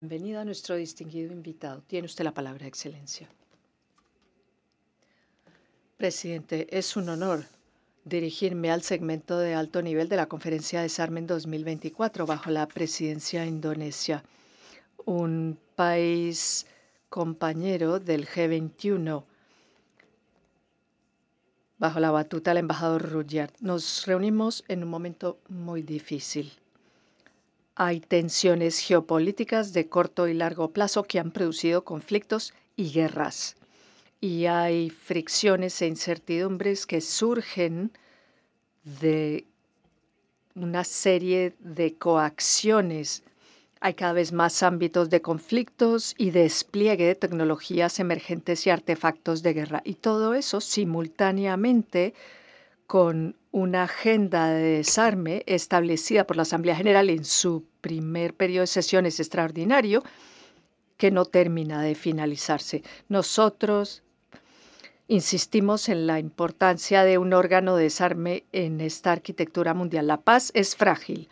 Bienvenido a nuestro distinguido invitado. Tiene usted la palabra, Excelencia. Presidente, es un honor dirigirme al segmento de alto nivel de la Conferencia de Desarme en 2024 bajo la presidencia indonesia, un país compañero del G21 bajo la batuta del embajador Rudyard. Nos reunimos en un momento muy difícil. Hay tensiones geopolíticas de corto y largo plazo que han producido conflictos y guerras. Y hay fricciones e incertidumbres que surgen de una serie de coacciones. Hay cada vez más ámbitos de conflictos y despliegue de tecnologías emergentes y artefactos de guerra. Y todo eso simultáneamente con una agenda de desarme establecida por la Asamblea General en su primer periodo de sesiones extraordinario que no termina de finalizarse. Nosotros insistimos en la importancia de un órgano de desarme en esta arquitectura mundial. La paz es frágil.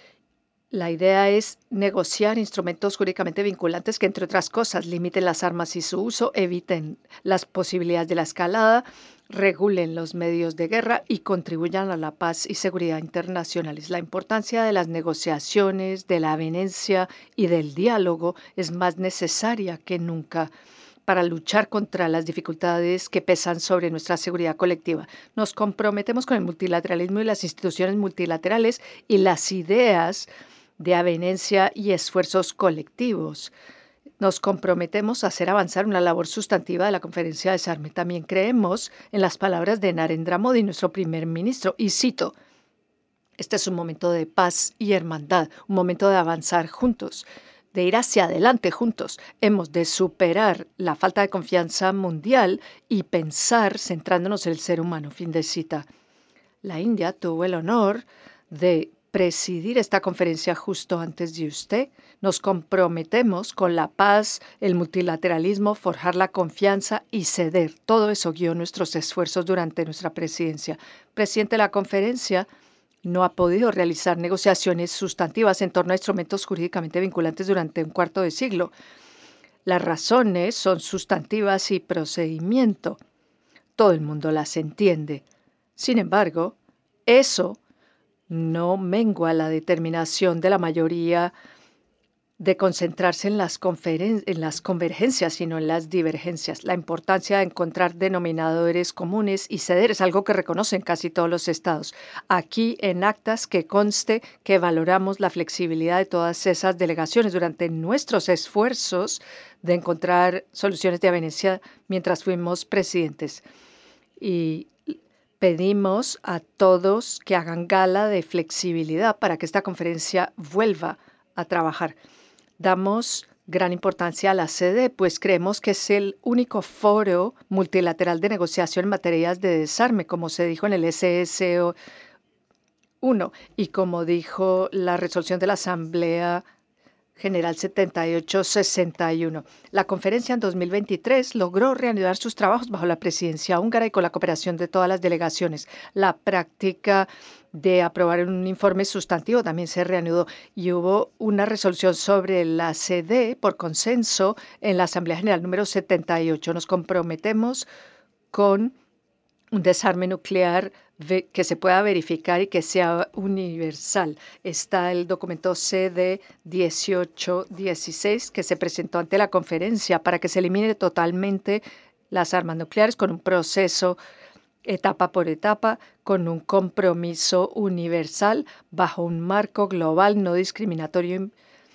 La idea es negociar instrumentos jurídicamente vinculantes que, entre otras cosas, limiten las armas y su uso, eviten las posibilidades de la escalada, regulen los medios de guerra y contribuyan a la paz y seguridad internacionales. La importancia de las negociaciones, de la avenencia y del diálogo es más necesaria que nunca para luchar contra las dificultades que pesan sobre nuestra seguridad colectiva. Nos comprometemos con el multilateralismo y las instituciones multilaterales y las ideas de avenencia y esfuerzos colectivos. Nos comprometemos a hacer avanzar una labor sustantiva de la Conferencia de Desarme. También creemos en las palabras de Narendra Modi, nuestro primer ministro, y cito: este es un momento de paz y hermandad, un momento de avanzar juntos, de ir hacia adelante juntos. Hemos de superar la falta de confianza mundial y pensar centrándonos en el ser humano. Fin de cita. La India tuvo el honor de presidir esta conferencia justo antes de usted. Nos comprometemos con la paz, el multilateralismo, forjar la confianza y ceder. Todo eso guió nuestros esfuerzos durante nuestra presidencia. Presidente de la conferencia no ha podido realizar negociaciones sustantivas en torno a instrumentos jurídicamente vinculantes durante un cuarto de siglo. Las razones son sustantivas y procedimiento. Todo el mundo las entiende. Sin embargo, eso no mengua la determinación de la mayoría de concentrarse en las convergencias, sino en las divergencias. La importancia de encontrar denominadores comunes y ceder es algo que reconocen casi todos los estados. Aquí en actas que conste que valoramos la flexibilidad de todas esas delegaciones durante nuestros esfuerzos de encontrar soluciones de avenencia mientras fuimos presidentes. Y pedimos a todos que hagan gala de flexibilidad para que esta conferencia vuelva a trabajar. Damos gran importancia a la sede, pues creemos que es el único foro multilateral de negociación en materias de desarme, como se dijo en el SSO 1 y como dijo la resolución de la Asamblea General 7861. La conferencia en 2023 logró reanudar sus trabajos bajo la presidencia húngara y con la cooperación de todas las delegaciones. La práctica de aprobar un informe sustantivo también se reanudó y hubo una resolución sobre la CD por consenso en la Asamblea General número 78. Nos comprometemos con un desarme nuclear que se pueda verificar y que sea universal. Está el documento CD 1816 que se presentó ante la conferencia para que se elimine totalmente las armas nucleares con un proceso etapa por etapa, con un compromiso universal bajo un marco global no discriminatorio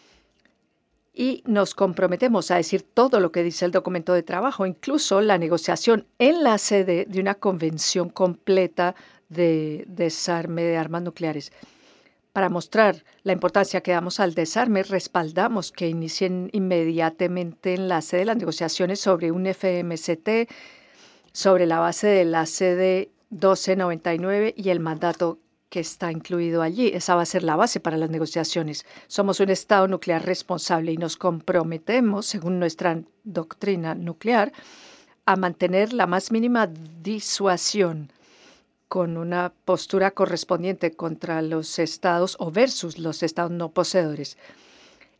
y nos comprometemos a decir todo lo que dice el documento de trabajo, incluso la negociación en la sede de una convención completa de desarme de armas nucleares. Para mostrar la importancia que damos al desarme, respaldamos que inicien inmediatamente en la sede las negociaciones sobre un FMCT, sobre la base de la sede 1299 y el mandato que está incluido allí. Esa va a ser la base para las negociaciones. Somos un Estado nuclear responsable y nos comprometemos, según nuestra doctrina nuclear, a mantener la más mínima disuasión con una postura correspondiente contra los estados o versus los estados no poseedores.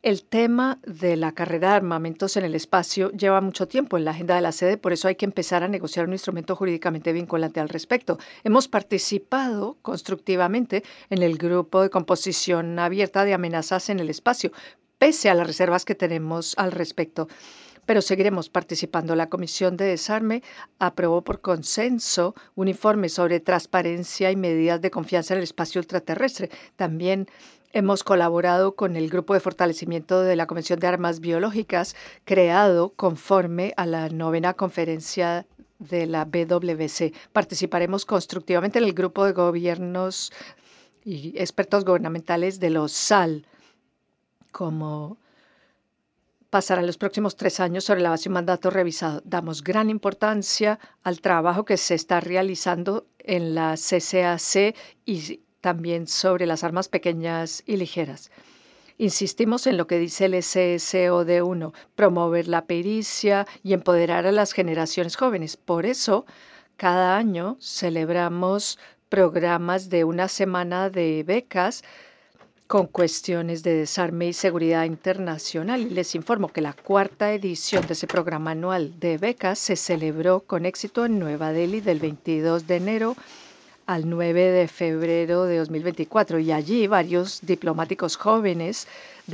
El tema de la carrera de armamentos en el espacio lleva mucho tiempo en la agenda de la sede, por eso hay que empezar a negociar un instrumento jurídicamente vinculante al respecto. Hemos participado constructivamente en el grupo de composición abierta de amenazas en el espacio, pese a las reservas que tenemos al respecto. Pero seguiremos participando. La Comisión de Desarme aprobó por consenso un informe sobre transparencia y medidas de confianza en el espacio ultraterrestre. También hemos colaborado con el Grupo de Fortalecimiento de la Convención de Armas Biológicas, creado conforme a la 9ª conferencia de la BWC. Participaremos constructivamente en el grupo de gobiernos y expertos gubernamentales de los SAL, como pasará los próximos 3 años sobre la base de un mandato revisado. Damos gran importancia al trabajo que se está realizando en la CCAC y también sobre las armas pequeñas y ligeras. Insistimos en lo que dice el SSOD1, promover la pericia y empoderar a las generaciones jóvenes. Por eso, cada año celebramos programas de una semana de becas con cuestiones de desarme y seguridad internacional. Y les informo que la 4ª edición de ese programa anual de becas se celebró con éxito en Nueva Delhi del 22 de enero al 9 de febrero de 2024 y allí varios diplomáticos jóvenes